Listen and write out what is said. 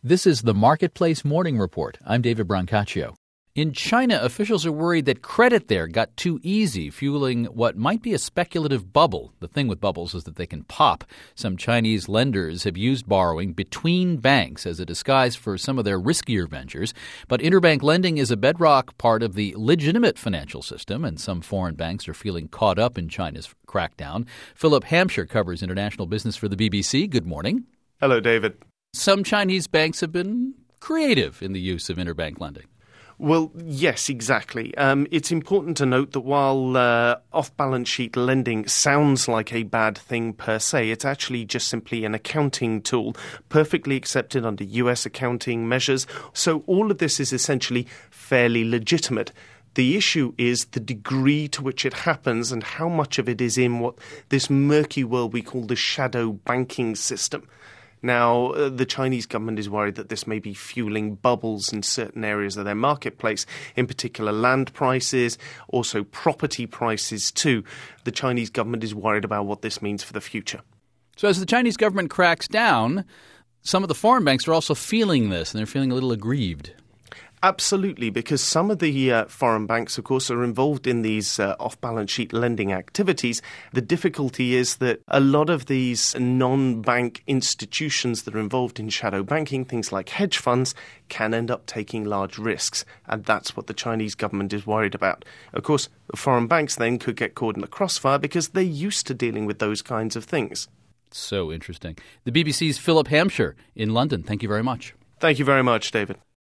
This is the Marketplace Morning Report. I'm David Brancaccio. In China, officials are worried that credit there got too easy, fueling what might be a speculative bubble. The thing with bubbles is that they can pop. Some Chinese lenders have used borrowing between banks as a disguise for some of their riskier ventures. But interbank lending is a bedrock part of the legitimate financial system, and some foreign banks are feeling caught up in China's crackdown. Philip Hampshire covers international business for the BBC. Good morning. Hello, David. Some Chinese banks have been creative in the use of interbank lending. Well, yes, exactly. It's important to note that while off-balance sheet lending sounds like a bad thing per se, it's actually just simply an accounting tool, perfectly accepted under US accounting measures. So all of this is essentially fairly legitimate. The issue is the degree to which it happens and how much of it is in what this murky world we call the shadow banking system. Now, the Chinese government is worried that this may be fueling bubbles in certain areas of their marketplace, in particular land prices, also property prices too. The Chinese government is worried about what this means for the future. So as the Chinese government cracks down, some of the foreign banks are also feeling this, and they're feeling a little aggrieved. Absolutely, because some of the foreign banks, of course, are involved in these off-balance sheet lending activities. The difficulty is that a lot of these non-bank institutions that are involved in shadow banking, things like hedge funds, can end up taking large risks. And that's what the Chinese government is worried about. Of course, the foreign banks then could get caught in the crossfire because they're used to dealing with those kinds of things. So interesting. The BBC's Philip Hampshire in London. Thank you very much. Thank you very much, David.